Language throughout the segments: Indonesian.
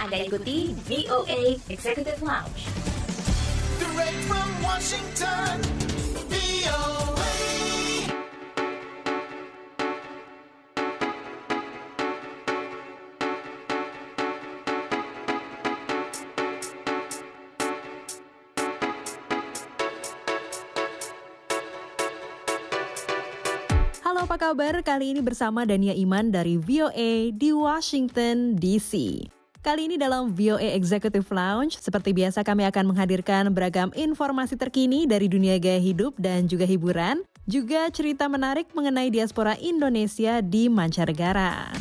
Anda ikuti VOA Executive Lounge. Direct from Washington, VOA. Halo, apa kabar? Kali ini bersama Dania Iman dari VOA di Washington, D.C. Kali ini dalam VOA Executive Lounge, seperti biasa kami akan menghadirkan beragam informasi terkini dari dunia gaya hidup dan juga hiburan, juga cerita menarik mengenai diaspora Indonesia di mancanegara.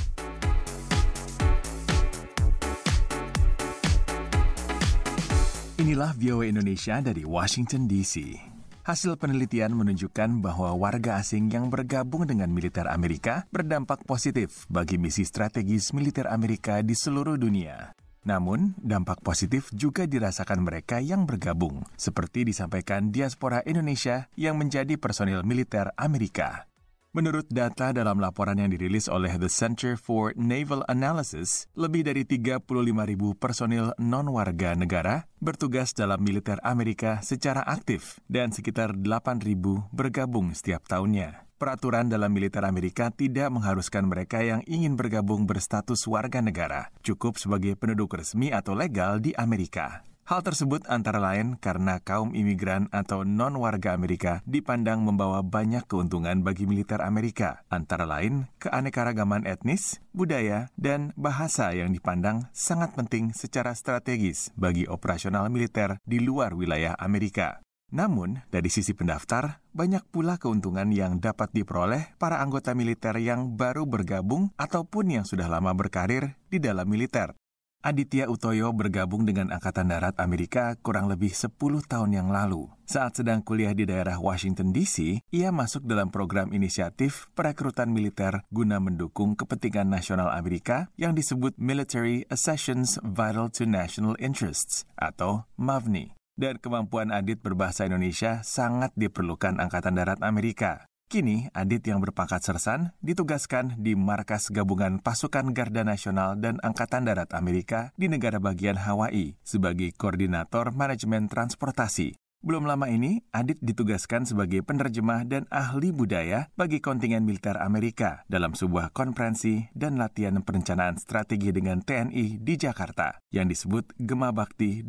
Inilah VOA Indonesia dari Washington, D.C. Hasil penelitian menunjukkan bahwa warga asing yang bergabung dengan militer Amerika berdampak positif bagi misi strategis militer Amerika di seluruh dunia. Namun, dampak positif juga dirasakan mereka yang bergabung, seperti disampaikan diaspora Indonesia yang menjadi personil militer Amerika. Menurut data dalam laporan yang dirilis oleh The Center for Naval Analysis, lebih dari 35.000 personil non-warga negara bertugas dalam militer Amerika secara aktif dan sekitar 8.000 bergabung setiap tahunnya. Peraturan dalam militer Amerika tidak mengharuskan mereka yang ingin bergabung berstatus warga negara, cukup sebagai penduduk resmi atau legal di Amerika. Hal tersebut antara lain karena kaum imigran atau non-warga Amerika dipandang membawa banyak keuntungan bagi militer Amerika, antara lain keanekaragaman etnis, budaya, dan bahasa yang dipandang sangat penting secara strategis bagi operasional militer di luar wilayah Amerika. Namun, dari sisi pendaftar, banyak pula keuntungan yang dapat diperoleh para anggota militer yang baru bergabung ataupun yang sudah lama berkarir di dalam militer. Aditya Utoyo bergabung dengan Angkatan Darat Amerika kurang lebih 10 tahun yang lalu. Saat sedang kuliah di daerah Washington, D.C., ia masuk dalam program inisiatif perekrutan militer guna mendukung kepentingan nasional Amerika yang disebut Military Accessions Vital to National Interests, atau MAVNI. Dan kemampuan Adit berbahasa Indonesia sangat diperlukan Angkatan Darat Amerika. Kini, Adit yang berpangkat sersan ditugaskan di Markas Gabungan Pasukan Garda Nasional dan Angkatan Darat Amerika di negara bagian Hawaii sebagai Koordinator Manajemen Transportasi. Belum lama ini, Adit ditugaskan sebagai penerjemah dan ahli budaya bagi kontingen militer Amerika dalam sebuah konferensi dan latihan perencanaan strategi dengan TNI di Jakarta yang disebut Gema Bakti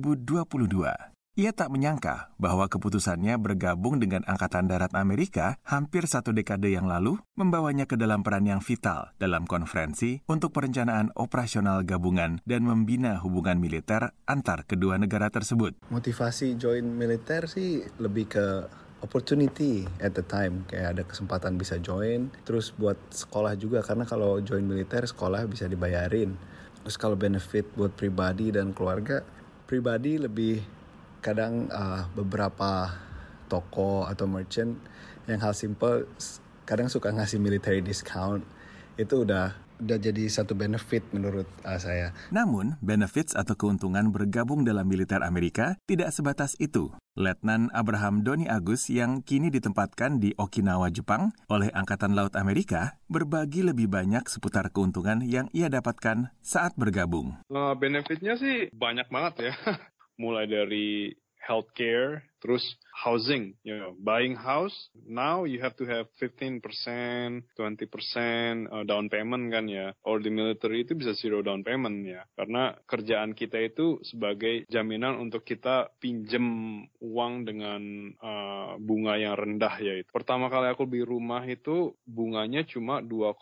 2022. Ia tak menyangka bahwa keputusannya bergabung dengan Angkatan Darat Amerika hampir 1 dekade yang lalu membawanya ke dalam peran yang vital dalam konferensi untuk perencanaan operasional gabungan dan membina hubungan militer antar kedua negara tersebut. Motivasi join militer sih lebih ke opportunity at the time, kayak ada kesempatan bisa join, terus buat sekolah juga karena kalau join militer sekolah bisa dibayarin. Terus kalau benefit buat pribadi dan keluarga, pribadi lebih kadang beberapa toko atau merchant yang hal simple kadang suka ngasih military discount, itu udah jadi satu benefit menurut saya. Namun, benefits atau keuntungan bergabung dalam militer Amerika tidak sebatas itu. Letnan Abraham Doni Agus yang kini ditempatkan di Okinawa, Jepang oleh Angkatan Laut Amerika berbagi lebih banyak seputar keuntungan yang ia dapatkan saat bergabung. Benefitnya sih banyak banget ya. Mulai dari healthcare, terus housing, buying house, now you have to have 15%, 20% down payment kan ya. Or di military itu bisa zero down payment ya. Karena kerjaan kita itu sebagai jaminan untuk kita pinjem uang dengan bunga yang rendah ya. Pertama kali aku beli rumah itu bunganya cuma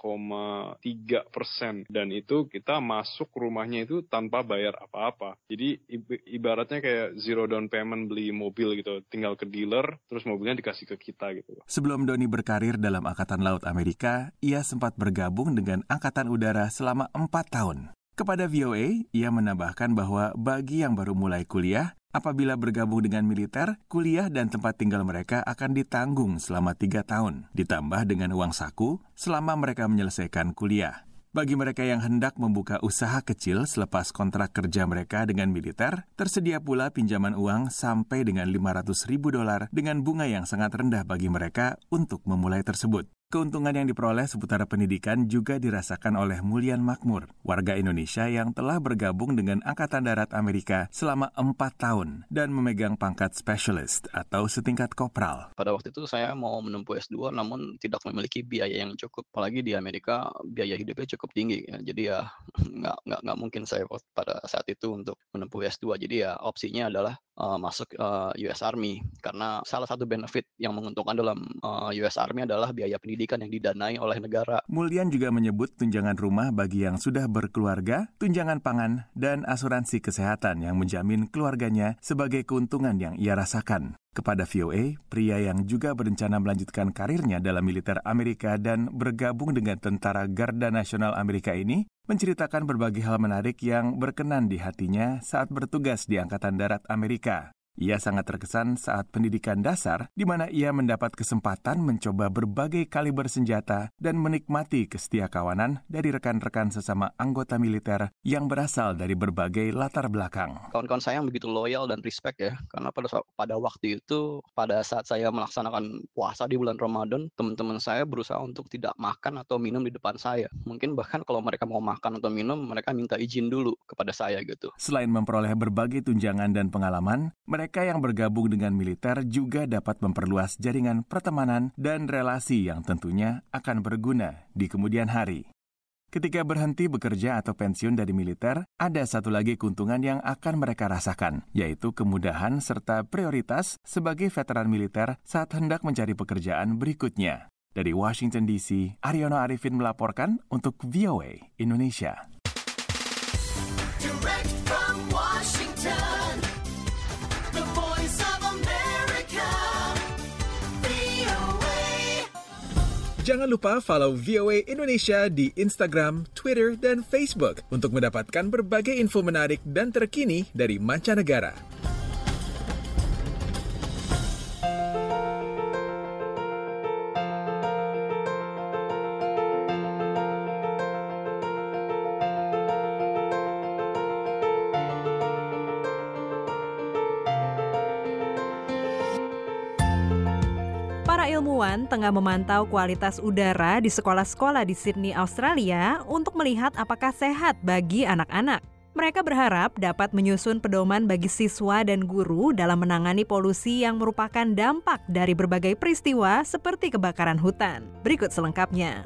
2,3%. Dan itu kita masuk rumahnya itu tanpa bayar apa-apa. Jadi ibaratnya kayak zero down payment beli mobil gitu, tinggal ke dealer, terus mobilnya dikasih ke kita gitu. Sebelum Doni berkarir dalam Angkatan Laut Amerika, ia sempat bergabung dengan Angkatan Udara selama 4 tahun. Kepada VOA, ia menambahkan bahwa bagi yang baru mulai kuliah, apabila bergabung dengan militer, kuliah dan tempat tinggal mereka akan ditanggung selama 3 tahun, ditambah dengan uang saku selama mereka menyelesaikan kuliah. Bagi mereka yang hendak membuka usaha kecil selepas kontrak kerja mereka dengan militer, tersedia pula pinjaman uang sampai dengan $500,000 dengan bunga yang sangat rendah bagi mereka untuk memulai tersebut. Keuntungan yang diperoleh seputar pendidikan juga dirasakan oleh Mulyan Makmur, warga Indonesia yang telah bergabung dengan Angkatan Darat Amerika selama 4 tahun dan memegang pangkat specialist atau setingkat kopral. Pada waktu itu saya mau menempuh S2 namun tidak memiliki biaya yang cukup. Apalagi di Amerika biaya hidupnya cukup tinggi. Ya. Jadi ya nggak mungkin saya pada saat itu untuk menempuh S2. Jadi ya opsinya adalah masuk US Army. Karena salah satu benefit yang menguntungkan dalam US Army adalah biaya pendidikan yang didanai oleh negara. Mulyan juga menyebut tunjangan rumah bagi yang sudah berkeluarga, tunjangan pangan, dan asuransi kesehatan yang menjamin keluarganya sebagai keuntungan yang ia rasakan. Kepada VOA, pria yang juga berencana melanjutkan karirnya dalam militer Amerika dan bergabung dengan Tentara Garda Nasional Amerika ini, menceritakan berbagai hal menarik yang berkenan di hatinya saat bertugas di Angkatan Darat Amerika. Ia sangat terkesan saat pendidikan dasar, di mana ia mendapat kesempatan mencoba berbagai kaliber senjata dan menikmati kesetiakawanan dari rekan-rekan sesama anggota militer yang berasal dari berbagai latar belakang. Kawan-kawan saya yang begitu loyal dan respect ya, karena pada waktu itu, pada saat saya melaksanakan puasa di bulan Ramadan, teman-teman saya berusaha untuk tidak makan atau minum di depan saya. Mungkin bahkan kalau mereka mau makan atau minum, mereka minta izin dulu kepada saya gitu. Selain memperoleh berbagai tunjangan dan pengalaman, mereka yang bergabung dengan militer juga dapat memperluas jaringan pertemanan dan relasi yang tentunya akan berguna di kemudian hari. Ketika berhenti bekerja atau pensiun dari militer, ada satu lagi keuntungan yang akan mereka rasakan, yaitu kemudahan serta prioritas sebagai veteran militer saat hendak mencari pekerjaan berikutnya. Dari Washington DC, Aryono Arifin melaporkan untuk VOA Indonesia. Direct from Washington, the voice of America, VOA. Jangan lupa follow VOA Indonesia di Instagram, Twitter, dan Facebook untuk mendapatkan berbagai info menarik dan terkini dari mancanegara. Para ilmuwan tengah memantau kualitas udara di sekolah-sekolah di Sydney, Australia untuk melihat apakah sehat bagi anak-anak. Mereka berharap dapat menyusun pedoman bagi siswa dan guru dalam menangani polusi yang merupakan dampak dari berbagai peristiwa seperti kebakaran hutan. Berikut selengkapnya.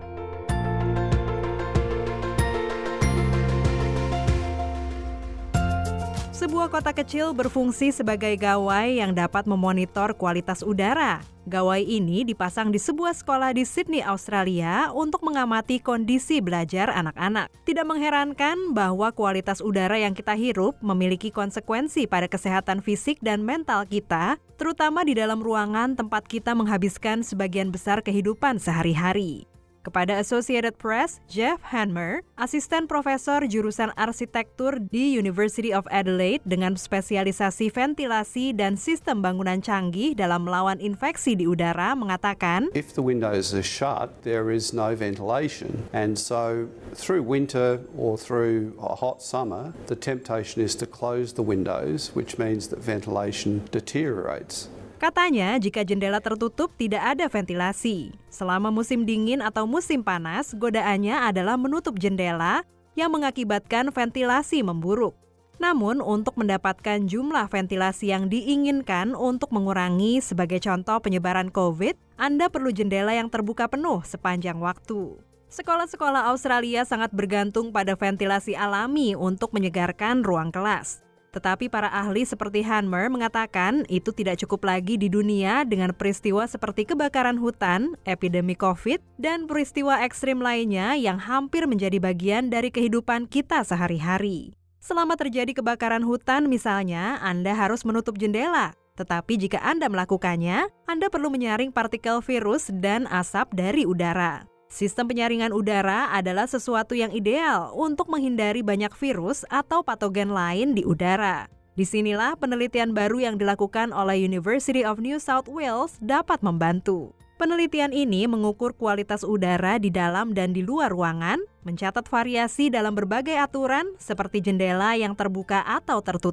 Sebuah kota kecil berfungsi sebagai gawai yang dapat memonitor kualitas udara. Gawai ini dipasang di sebuah sekolah di Sydney, Australia untuk mengamati kondisi belajar anak-anak. Tidak mengherankan bahwa kualitas udara yang kita hirup memiliki konsekuensi pada kesehatan fisik dan mental kita, terutama di dalam ruangan tempat kita menghabiskan sebagian besar kehidupan sehari-hari. Kepada Associated Press, Jeff Hanmer, asisten profesor jurusan arsitektur di University of Adelaide dengan spesialisasi ventilasi dan sistem bangunan canggih dalam melawan infeksi di udara, mengatakan, If the windows are shut, there is no ventilation. And so through winter or through a hot summer, the temptation is to close the windows, which means that ventilation deteriorates. Katanya, jika jendela tertutup tidak ada ventilasi. Selama musim dingin atau musim panas, godaannya adalah menutup jendela yang mengakibatkan ventilasi memburuk. Namun, untuk mendapatkan jumlah ventilasi yang diinginkan untuk mengurangi sebagai contoh penyebaran COVID, Anda perlu jendela yang terbuka penuh sepanjang waktu. Sekolah-sekolah Australia sangat bergantung pada ventilasi alami untuk menyegarkan ruang kelas. Tetapi para ahli seperti Hanmer mengatakan itu tidak cukup lagi di dunia dengan peristiwa seperti kebakaran hutan, epidemi COVID, dan peristiwa ekstrim lainnya yang hampir menjadi bagian dari kehidupan kita sehari-hari. Selama terjadi kebakaran hutan misalnya, Anda harus menutup jendela. Tetapi jika Anda melakukannya, Anda perlu menyaring partikel virus dan asap dari udara. Sistem penyaringan udara adalah sesuatu yang ideal untuk menghindari banyak virus atau patogen lain di udara. Disinilah penelitian baru yang dilakukan oleh University of New South Wales dapat membantu. Penelitian ini mengukur kualitas udara di dalam dan di luar ruangan, mencatat variasi dalam berbagai aturan seperti jendela yang terbuka atau tertutup,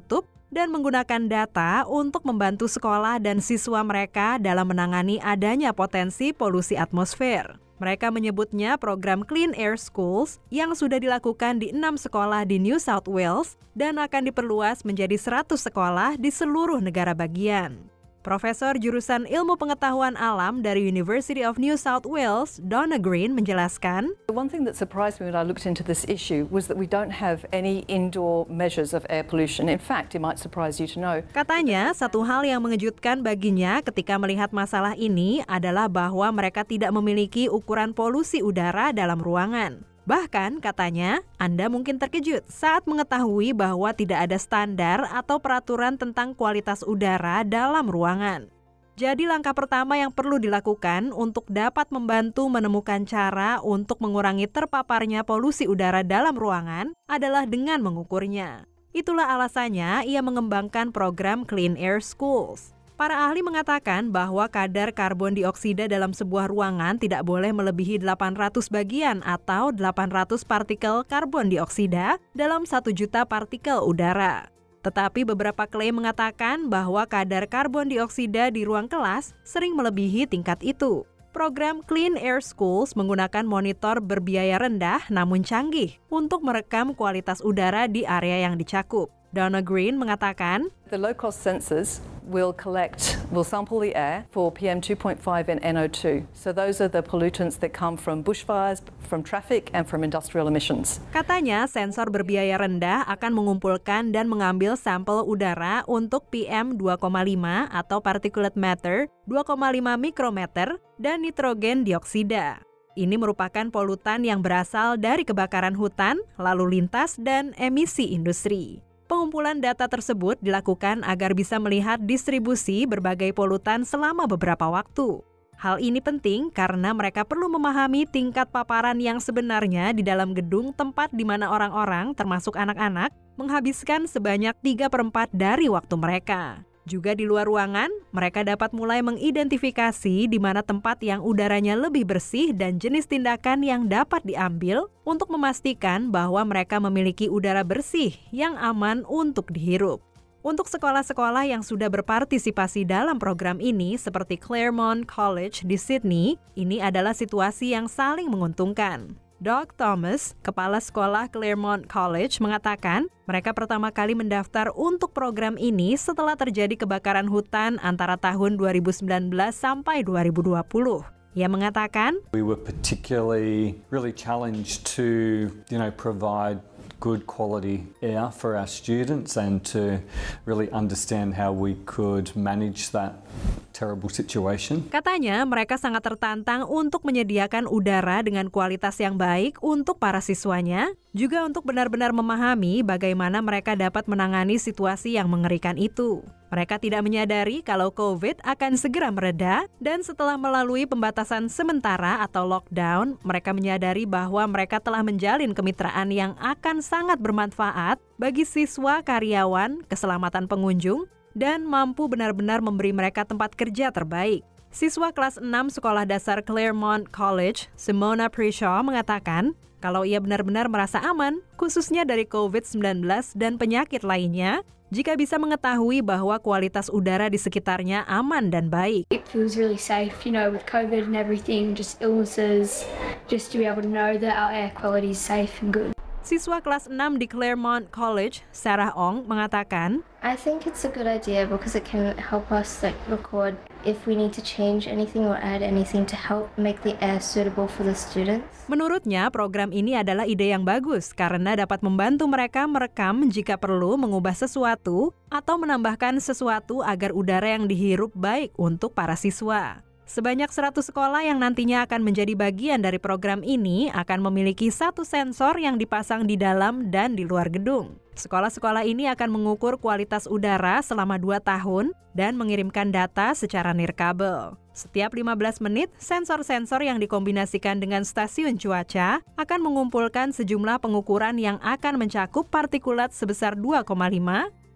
dan menggunakan data untuk membantu sekolah dan siswa mereka dalam menangani adanya potensi polusi atmosfer. Mereka menyebutnya program Clean Air Schools yang sudah dilakukan di 6 sekolah di New South Wales dan akan diperluas menjadi 100 sekolah di seluruh negara bagian. Profesor jurusan Ilmu Pengetahuan Alam dari University of New South Wales, Donna Green, menjelaskan, One thing that surprised me when I looked into this issue was that we don't have any indoor measures of air pollution. In fact, it might surprise you to know. Katanya, satu hal yang mengejutkan baginya ketika melihat masalah ini adalah bahwa mereka tidak memiliki ukuran polusi udara dalam ruangan. Bahkan, katanya, Anda mungkin terkejut saat mengetahui bahwa tidak ada standar atau peraturan tentang kualitas udara dalam ruangan. Jadi langkah pertama yang perlu dilakukan untuk dapat membantu menemukan cara untuk mengurangi terpaparnya polusi udara dalam ruangan adalah dengan mengukurnya. Itulah alasannya ia mengembangkan program Clean Air Schools. Para ahli mengatakan bahwa kadar karbon dioksida dalam sebuah ruangan tidak boleh melebihi 800 bagian atau 800 partikel karbon dioksida dalam 1 juta partikel udara. Tetapi beberapa klaim mengatakan bahwa kadar karbon dioksida di ruang kelas sering melebihi tingkat itu. Program Clean Air Schools menggunakan monitor berbiaya rendah namun canggih untuk merekam kualitas udara di area yang dicakup. Donna Green mengatakan, The low-cost sensors will sample the air for PM 2.5 and NO2. So those are the pollutants that come from bushfires, from traffic, and from industrial emissions. Katanya, sensor berbiaya rendah akan mengumpulkan dan mengambil sampel udara untuk PM 2,5 atau particulate matter 2,5 mikrometer dan nitrogen dioksida. Ini merupakan polutan yang berasal dari kebakaran hutan, lalu lintas, dan emisi industri. Pengumpulan data tersebut dilakukan agar bisa melihat distribusi berbagai polutan selama beberapa waktu. Hal ini penting karena mereka perlu memahami tingkat paparan yang sebenarnya di dalam gedung tempat di mana orang-orang, termasuk anak-anak, menghabiskan sebanyak 3/4 dari waktu mereka. Juga di luar ruangan, mereka dapat mulai mengidentifikasi di mana tempat yang udaranya lebih bersih dan jenis tindakan yang dapat diambil untuk memastikan bahwa mereka memiliki udara bersih yang aman untuk dihirup. Untuk sekolah-sekolah yang sudah berpartisipasi dalam program ini seperti Claremont College di Sydney, ini adalah situasi yang saling menguntungkan. Doug Thomas, kepala sekolah Claremont College, mengatakan mereka pertama kali mendaftar untuk program ini setelah terjadi kebakaran hutan antara tahun 2019 sampai 2020. Ia mengatakan, We were particularly really challenged to, provide good quality air for our students and to really understand how we could manage that terrible situation. Katanya mereka sangat tertantang untuk menyediakan udara dengan kualitas yang baik untuk para siswanya, juga untuk benar-benar memahami bagaimana mereka dapat menangani situasi yang mengerikan itu. Mereka tidak menyadari kalau COVID akan segera mereda dan setelah melalui pembatasan sementara atau lockdown, mereka menyadari bahwa mereka telah menjalin kemitraan yang akan sangat bermanfaat bagi siswa, karyawan, keselamatan pengunjung, dan mampu benar-benar memberi mereka tempat kerja terbaik. Siswa kelas 6 Sekolah Dasar Claremont College, Simona Prishaw, mengatakan kalau ia benar-benar merasa aman, khususnya dari COVID-19 dan penyakit lainnya, jika bisa mengetahui bahwa kualitas udara di sekitarnya aman dan baik. It feels really safe, with COVID and everything, just illnesses, just to be able to know that our air quality is safe and good. Siswa kelas 6 di Claremont College, Sarah Ong, mengatakan, I think it's a good idea because it can help us record if we need to change anything or add anything to help make the air suitable for the students. Menurutnya, program ini adalah ide yang bagus karena dapat membantu mereka merekam jika perlu mengubah sesuatu atau menambahkan sesuatu agar udara yang dihirup baik untuk para siswa. Sebanyak 100 sekolah yang nantinya akan menjadi bagian dari program ini akan memiliki satu sensor yang dipasang di dalam dan di luar gedung. Sekolah-sekolah ini akan mengukur kualitas udara selama 2 tahun dan mengirimkan data secara nirkabel. Setiap 15 menit, sensor-sensor yang dikombinasikan dengan stasiun cuaca akan mengumpulkan sejumlah pengukuran yang akan mencakup partikulat sebesar 2,5,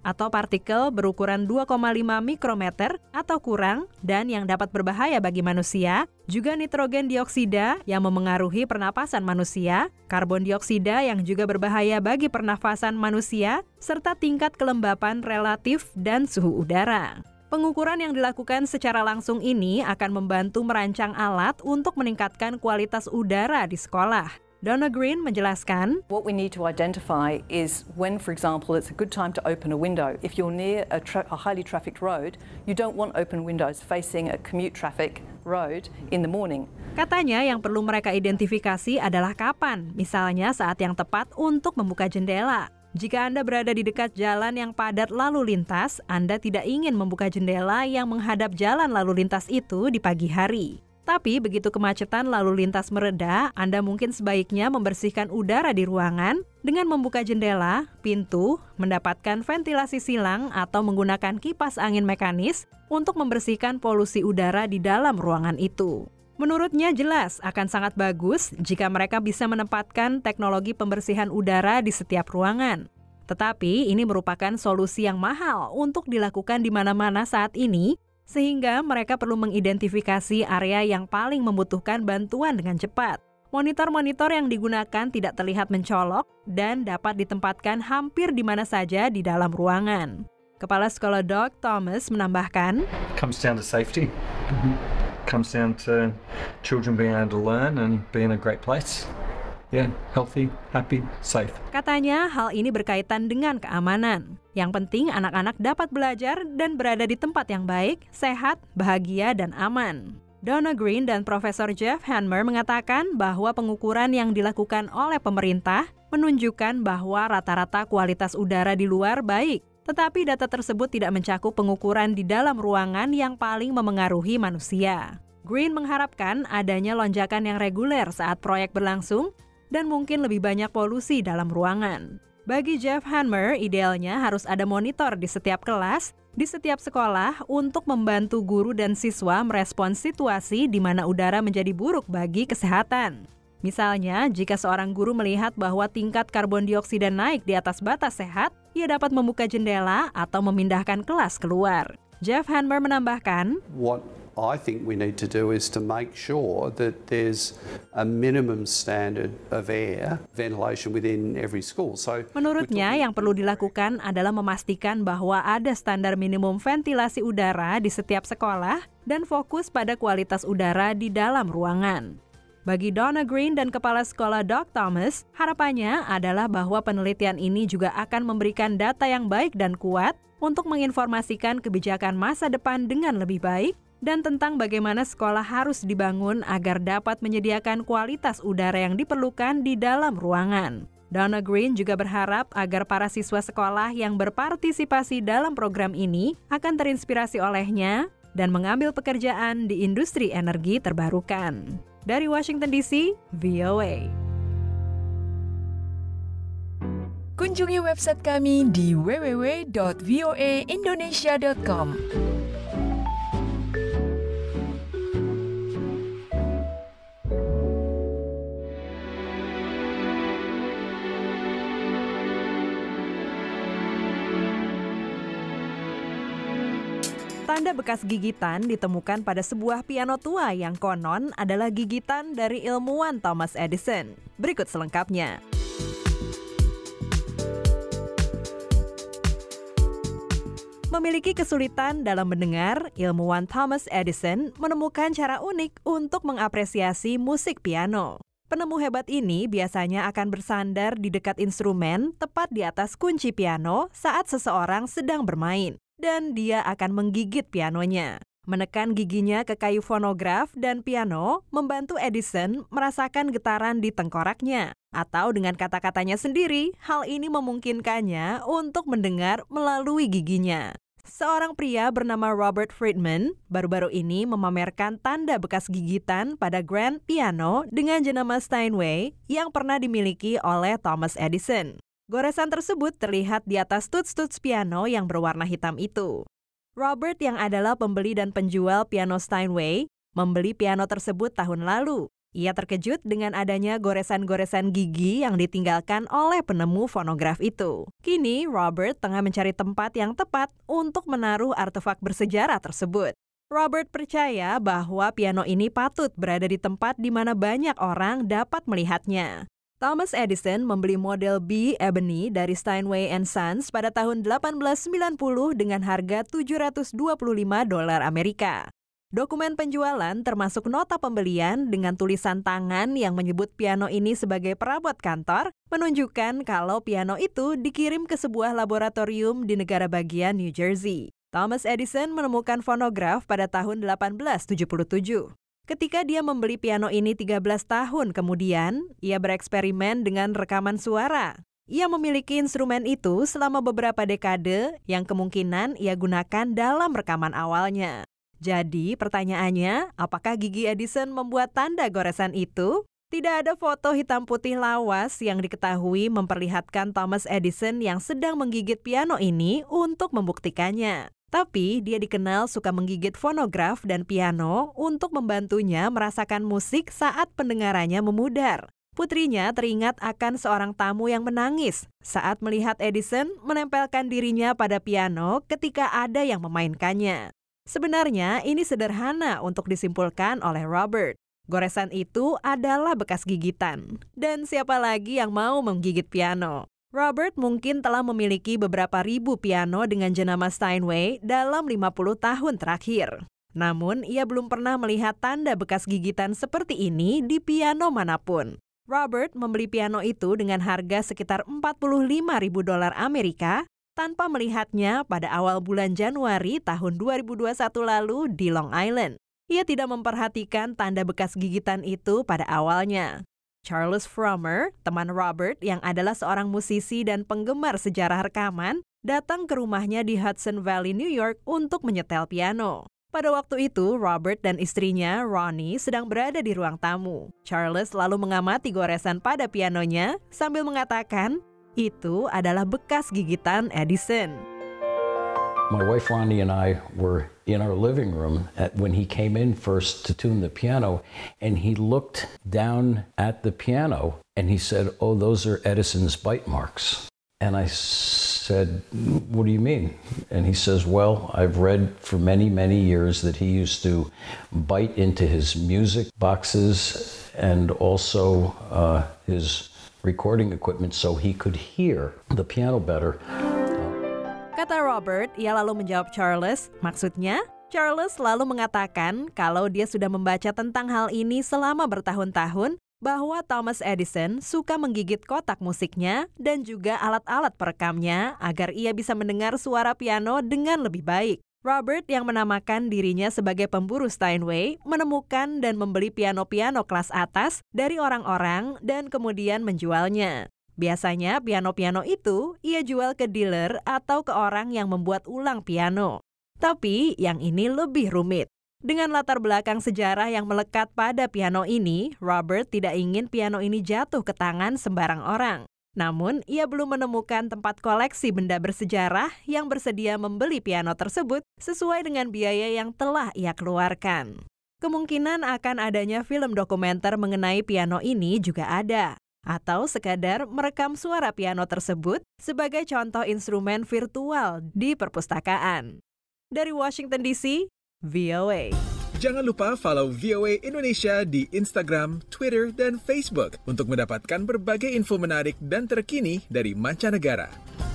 atau partikel berukuran 2,5 mikrometer atau kurang dan yang dapat berbahaya bagi manusia, juga nitrogen dioksida yang memengaruhi pernapasan manusia, karbon dioksida yang juga berbahaya bagi pernafasan manusia, serta tingkat kelembapan relatif dan suhu udara. Pengukuran yang dilakukan secara langsung ini akan membantu merancang alat untuk meningkatkan kualitas udara di sekolah. Donna Green menjelaskan, What we need to identify is when, for example, it's a good time to open a window. If you're near a highly trafficked road, you don't want open windows facing a commute traffic road in the morning. Katanya yang perlu mereka identifikasi adalah kapan, misalnya saat yang tepat untuk membuka jendela. Jika Anda berada di dekat jalan yang padat lalu lintas, Anda tidak ingin membuka jendela yang menghadap jalan lalu lintas itu di pagi hari. Tapi begitu kemacetan lalu lintas mereda, Anda mungkin sebaiknya membersihkan udara di ruangan dengan membuka jendela, pintu, mendapatkan ventilasi silang atau menggunakan kipas angin mekanis untuk membersihkan polusi udara di dalam ruangan itu. Menurutnya jelas akan sangat bagus jika mereka bisa menempatkan teknologi pembersihan udara di setiap ruangan. Tetapi ini merupakan solusi yang mahal untuk dilakukan di mana-mana saat ini, sehingga mereka perlu mengidentifikasi area yang paling membutuhkan bantuan dengan cepat. Monitor-monitor yang digunakan tidak terlihat mencolok dan dapat ditempatkan hampir di mana saja di dalam ruangan. Kepala Sekolah Doug Thomas menambahkan, Comes down to safety. Comes down to children being able to learn and be in a great place. Yeah, healthy, happy, safe. Katanya hal ini berkaitan dengan keamanan. Yang penting anak-anak dapat belajar dan berada di tempat yang baik, sehat, bahagia, dan aman. Donna Green dan Profesor Jeff Hanmer mengatakan bahwa pengukuran yang dilakukan oleh pemerintah menunjukkan bahwa rata-rata kualitas udara di luar baik. Tetapi data tersebut tidak mencakup pengukuran di dalam ruangan yang paling memengaruhi manusia. Green mengharapkan adanya lonjakan yang reguler saat proyek berlangsung dan mungkin lebih banyak polusi dalam ruangan. Bagi Jeff Hanmer, idealnya harus ada monitor di setiap kelas, di setiap sekolah untuk membantu guru dan siswa merespons situasi di mana udara menjadi buruk bagi kesehatan. Misalnya, jika seorang guru melihat bahwa tingkat karbon dioksida naik di atas batas sehat, ia dapat membuka jendela atau memindahkan kelas keluar. Jeff Hanmer menambahkan, What I think we need to do is to make sure that there's a minimum standard of air ventilation within every school. So, menurutnya yang perlu dilakukan adalah memastikan bahwa ada standar minimum ventilasi udara di setiap sekolah dan fokus pada kualitas udara di dalam ruangan. Bagi Donna Green dan Kepala Sekolah Doug Thomas, harapannya adalah bahwa penelitian ini juga akan memberikan data yang baik dan kuat untuk menginformasikan kebijakan masa depan dengan lebih baik dan tentang bagaimana sekolah harus dibangun agar dapat menyediakan kualitas udara yang diperlukan di dalam ruangan. Donna Green juga berharap agar para siswa sekolah yang berpartisipasi dalam program ini akan terinspirasi olehnya dan mengambil pekerjaan di industri energi terbarukan. Dari Washington DC, VOA. Kunjungi website kami di www.voaindonesia.com. Tanda bekas gigitan ditemukan pada sebuah piano tua yang konon adalah gigitan dari ilmuwan Thomas Edison. Berikut selengkapnya. Memiliki kesulitan dalam mendengar, ilmuwan Thomas Edison menemukan cara unik untuk mengapresiasi musik piano. Penemu hebat ini biasanya akan bersandar di dekat instrumen tepat di atas kunci piano saat seseorang sedang bermain. Dan dia akan menggigit pianonya. Menekan giginya ke kayu fonograf dan piano membantu Edison merasakan getaran di tengkoraknya. Atau dengan kata-katanya sendiri, hal ini memungkinkannya untuk mendengar melalui giginya. Seorang pria bernama Robert Friedman baru-baru ini memamerkan tanda bekas gigitan pada grand piano dengan jenama Steinway yang pernah dimiliki oleh Thomas Edison. Goresan tersebut terlihat di atas tuts-tuts piano yang berwarna hitam itu. Robert yang adalah pembeli dan penjual piano Steinway membeli piano tersebut tahun lalu. Ia terkejut dengan adanya goresan-goresan gigi yang ditinggalkan oleh penemu fonograf itu. Kini, Robert tengah mencari tempat yang tepat untuk menaruh artefak bersejarah tersebut. Robert percaya bahwa piano ini patut berada di tempat di mana banyak orang dapat melihatnya. Thomas Edison membeli model B Ebony dari Steinway & Sons pada tahun 1890 dengan harga $725 Amerika. Dokumen penjualan termasuk nota pembelian dengan tulisan tangan yang menyebut piano ini sebagai perabot kantor, menunjukkan kalau piano itu dikirim ke sebuah laboratorium di negara bagian New Jersey. Thomas Edison menemukan fonograf pada tahun 1877. Ketika dia membeli piano ini 13 tahun kemudian, ia bereksperimen dengan rekaman suara. Ia memiliki instrumen itu selama beberapa dekade yang kemungkinan ia gunakan dalam rekaman awalnya. Jadi pertanyaannya, apakah gigi Edison membuat tanda goresan itu? Tidak ada foto hitam putih lawas yang diketahui memperlihatkan Thomas Edison yang sedang menggigit piano ini untuk membuktikannya. Tapi dia dikenal suka menggigit fonograf dan piano untuk membantunya merasakan musik saat pendengarannya memudar. Putrinya teringat akan seorang tamu yang menangis saat melihat Edison menempelkan dirinya pada piano ketika ada yang memainkannya. Sebenarnya ini sederhana untuk disimpulkan oleh Robert. Goresan itu adalah bekas gigitan. Dan siapa lagi yang mau menggigit piano? Robert mungkin telah memiliki beberapa ribu piano dengan jenama Steinway dalam 50 tahun terakhir. Namun, ia belum pernah melihat tanda bekas gigitan seperti ini di piano manapun. Robert membeli piano itu dengan harga sekitar $45.000 Amerika tanpa melihatnya pada awal bulan Januari tahun 2021 lalu di Long Island. Ia tidak memperhatikan tanda bekas gigitan itu pada awalnya. Charles Frommer, teman Robert yang adalah seorang musisi dan penggemar sejarah rekaman, datang ke rumahnya di Hudson Valley, New York untuk menyetel piano. Pada waktu itu, Robert dan istrinya, Ronnie, sedang berada di ruang tamu. Charles lalu mengamati goresan pada pianonya sambil mengatakan, itu adalah bekas gigitan Edison. My wife Ronnie and I were in our living room when he came in first to tune the piano, and he looked down at the piano and he said, "Oh, those are Edison's bite marks." And I said, "What do you mean?" And he says, "Well, I've read for many, many years that he used to bite into his music boxes and also his recording equipment so he could hear the piano better." Kata Robert, ia lalu menjawab Charles, maksudnya? Charles lalu mengatakan kalau dia sudah membaca tentang hal ini selama bertahun-tahun, bahwa Thomas Edison suka menggigit kotak musiknya dan juga alat-alat perekamnya agar ia bisa mendengar suara piano dengan lebih baik. Robert yang menamakan dirinya sebagai pemburu Steinway menemukan dan membeli piano-piano kelas atas dari orang-orang dan kemudian menjualnya. Biasanya piano-piano itu ia jual ke dealer atau ke orang yang membuat ulang piano. Tapi yang ini lebih rumit. Dengan latar belakang sejarah yang melekat pada piano ini, Robert tidak ingin piano ini jatuh ke tangan sembarang orang. Namun, ia belum menemukan tempat koleksi benda bersejarah yang bersedia membeli piano tersebut sesuai dengan biaya yang telah ia keluarkan. Kemungkinan akan adanya film dokumenter mengenai piano ini juga ada. Atau sekadar merekam suara piano tersebut sebagai contoh instrumen virtual di perpustakaan. Dari Washington DC, VOA. Jangan lupa follow VOA Indonesia di Instagram, Twitter, dan Facebook untuk mendapatkan berbagai info menarik dan terkini dari mancanegara.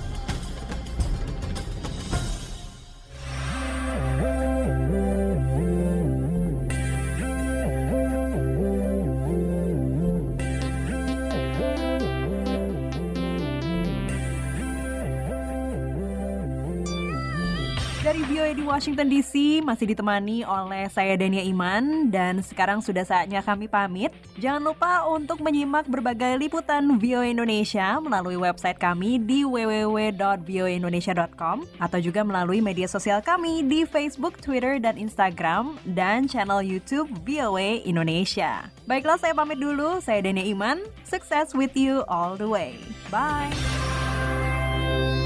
Dari VOA di Washington DC masih ditemani oleh saya Dania Iman dan sekarang sudah saatnya kami pamit. Jangan lupa untuk menyimak berbagai liputan VOA Indonesia melalui website kami di www.voaindonesia.com atau juga melalui media sosial kami di Facebook, Twitter, dan Instagram dan channel YouTube VOA Indonesia. Baiklah, saya pamit dulu. Saya Dania Iman. Success with you all the way. Bye.